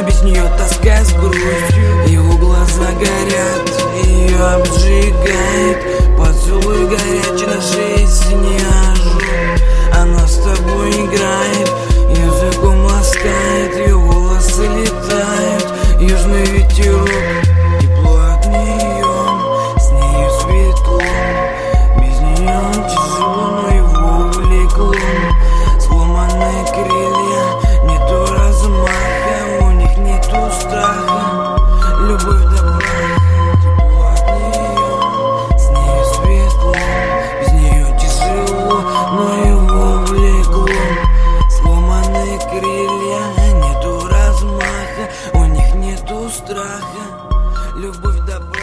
без нее тоска с грустью. Его глаза горят, ее обжигает поцелуй горячий на шее синяжу. Она с тобой играет, языком ласкает, ее волосы летают, южный ветерок, тепло от нее, с нею светло. Без нее тяжело, но его увлекло. Сломанные крылья, нету размаха, у них нету страха, любовь до праха. Тепло от нее, с нею светло. Без нее тяжело, но его увлекло. Сломанные крылья, нету размаха, у них нету страха, любовь до праха.